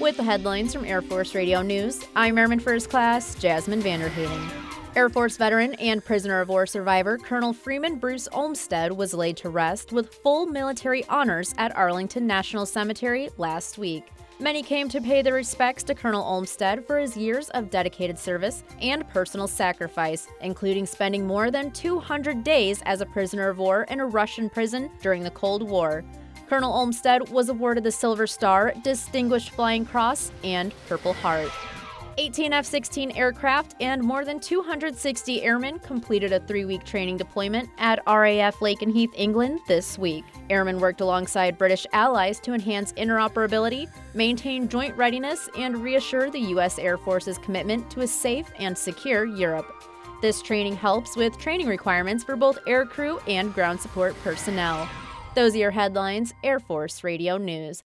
With the headlines from Air Force Radio News, I'm Airman First Class Jasmine Vanderhaden. Air Force veteran and prisoner of war survivor Colonel Freeman Bruce Olmsted was laid to rest with full military honors at Arlington National Cemetery last week. Many came to pay their respects to Colonel Olmsted for his years of dedicated service and personal sacrifice, including spending more than 200 days as a prisoner of war in a Russian prison during the Cold War. Colonel Olmsted was awarded the Silver Star, Distinguished Flying Cross, and Purple Heart. 18 F-16 aircraft and more than 260 airmen completed a 3-week training deployment at RAF Lakenheath, England this week. Airmen worked alongside British allies to enhance interoperability, maintain joint readiness, and reassure the U.S. Air Force's commitment to a safe and secure Europe. This training helps with training requirements for both aircrew and ground support personnel. Those are your headlines, Air Force Radio News.